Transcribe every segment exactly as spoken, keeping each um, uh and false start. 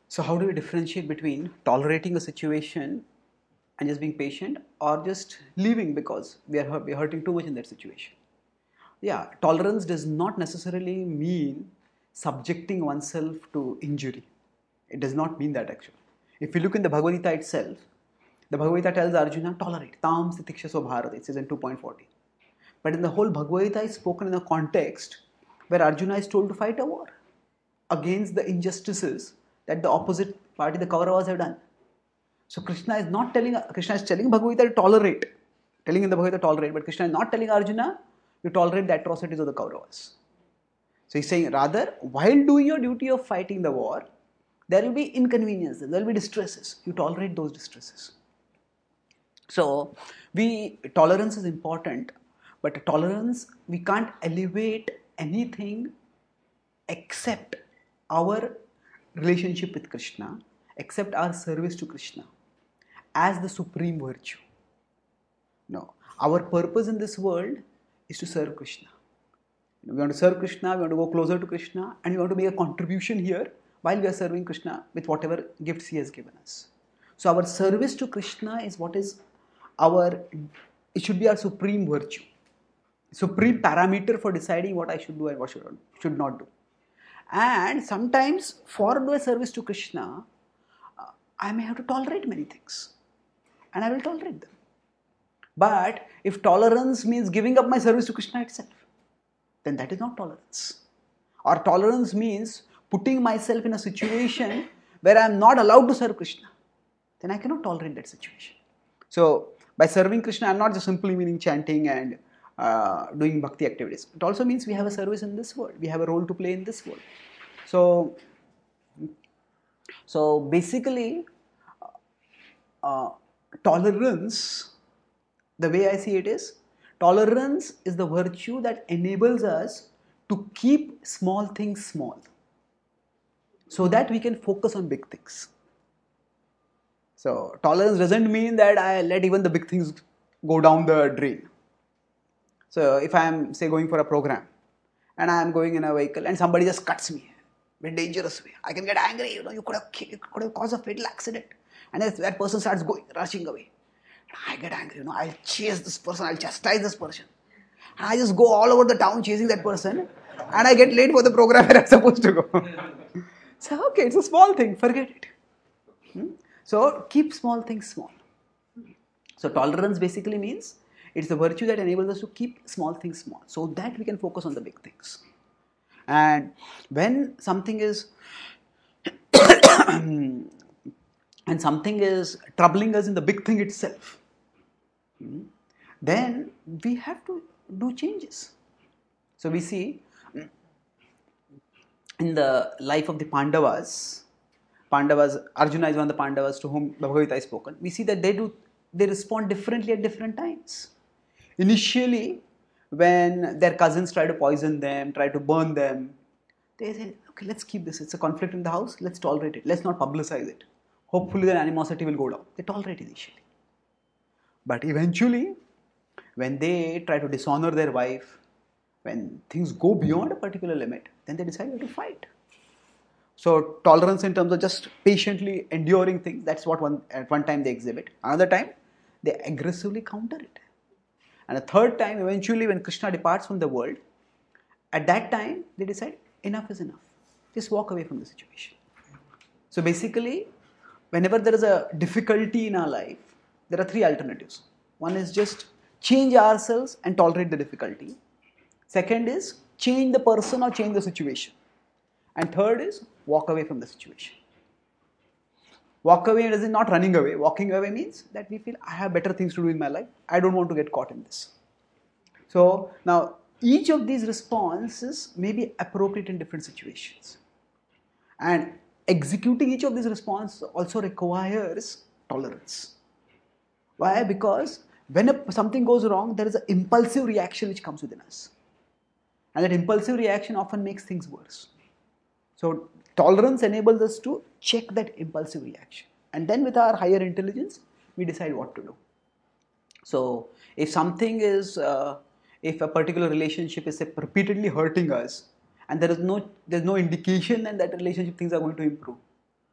So how do we differentiate between tolerating a situation and just being patient, or just leaving because we are we're hurting too much in that situation? Yeah, tolerance does not necessarily mean subjecting oneself to injury. It does not mean that actually. If you look in the Bhagavad Gita itself, the Bhagavad Gita tells Arjuna, tolerate. Tam satikshaso bharata, it says in two point forty. But in the whole Bhagavad Gita is spoken in a context where Arjuna is told to fight a war against the injustices that the opposite party, the Kauravas, have done. So Krishna is not telling, Krishna is telling Bhagavad Gita to tolerate, telling in the Bhagavad Gita tolerate, but Krishna is not telling Arjuna, you tolerate the atrocities of the Kauravas. So he's saying, rather, while doing your duty of fighting the war, there will be inconveniences, there will be distresses. You tolerate those distresses. So, we tolerance is important, but tolerance, we can't elevate anything except our relationship with Krishna, except our service to Krishna as the supreme virtue. No, our purpose in this world is to serve Krishna. We want to serve Krishna, we want to go closer to Krishna, and we want to make a contribution here while we are serving Krishna with whatever gifts He has given us. So our service to Krishna is what is our, it should be our supreme virtue, supreme parameter for deciding what I should do and what should, should not do. And sometimes for the service to Krishna, uh, I may have to tolerate many things, and I will tolerate them. But if tolerance means giving up my service to Krishna itself, then that is not tolerance. Or tolerance means putting myself in a situation where I am not allowed to serve Krishna, then I cannot tolerate that situation. So, by serving Krishna, I am not just simply meaning chanting and uh, doing bhakti activities. It also means we have a service in this world. We have a role to play in this world. So, so basically, uh, tolerance, the way I see it is, tolerance is the virtue that enables us to keep small things small, so that we can focus on big things. So tolerance doesn't mean that I let even the big things go down the drain. So if I am, say, going for a program and I am going in a vehicle and somebody just cuts me in a dangerous way, I can get angry. You know, you could have, you could have caused a fatal accident, and if that person starts going, rushing away, I get angry. You know, I'll chase this person, I'll chastise this person, and I just go all over the town chasing that person, and I get late for the program where I'm supposed to go. So okay, it's a small thing, forget it. Hmm? So keep small things small. So tolerance basically means it's the virtue that enables us to keep small things small, so that we can focus on the big things. And when something is and something is troubling us in the big thing itself, then we have to do changes. So we see in the life of the Pandavas, Pandavas, Arjuna is one of the Pandavas to whom the Bhagavad Gita is spoken. We see that they do, they respond differently at different times. Initially, when their cousins try to poison them, try to burn them, they say, okay, let's keep this. It's a conflict in the house. Let's tolerate it. Let's not publicize it. Hopefully, their animosity will go down. They tolerate initially. But eventually, when they try to dishonor their wife, when things go beyond a particular limit, then they decide to fight. So tolerance in terms of just patiently enduring things, that's what one at one time they exhibit. Another time, they aggressively counter it. And a third time, eventually, when Krishna departs from the world, at that time, they decide, enough is enough. Just walk away from the situation. So basically, whenever there is a difficulty in our life, there are three alternatives. One is just change ourselves and tolerate the difficulty. Second is change the person or change the situation. And third is walk away from the situation. Walk away is not running away. Walking away means that we feel I have better things to do in my life. I don't want to get caught in this. So now each of these responses may be appropriate in different situations. And executing each of these responses also requires tolerance. Why? Because when a, something goes wrong, there is an impulsive reaction which comes within us. And that impulsive reaction often makes things worse. So tolerance enables us to check that impulsive reaction. And then with our higher intelligence, we decide what to do. So if something is, uh, if a particular relationship is say, repeatedly hurting us, and there is no, there's no indication that that relationship things are going to improve,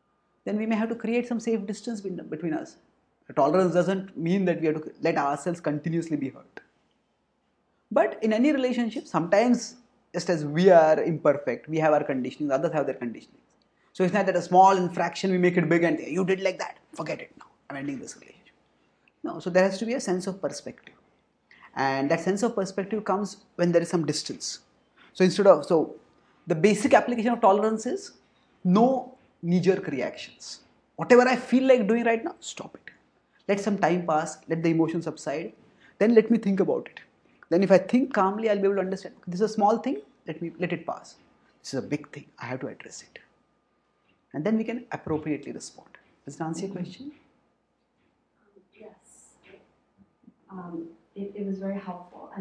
then we may have to create some safe distance between us. Tolerance doesn't mean that we have to let ourselves continuously be hurt. But in any relationship, sometimes just as we are imperfect, we have our conditionings, others have their conditionings. So it's not that a small infraction we make it big and say, you did like that, forget it now, I'm ending this relationship. No, so there has to be a sense of perspective. And that sense of perspective comes when there is some distance. So instead of, so the basic application of tolerance is no knee-jerk reactions. Whatever I feel like doing right now, stop it. Let some time pass, let the emotion subside, then let me think about it. Then if I think calmly, I'll be able to understand, this is a small thing, let me let it pass. This is a big thing, I have to address it. And then we can appropriately respond. Does that answer your question? Um, yes. Um, it, it was very helpful.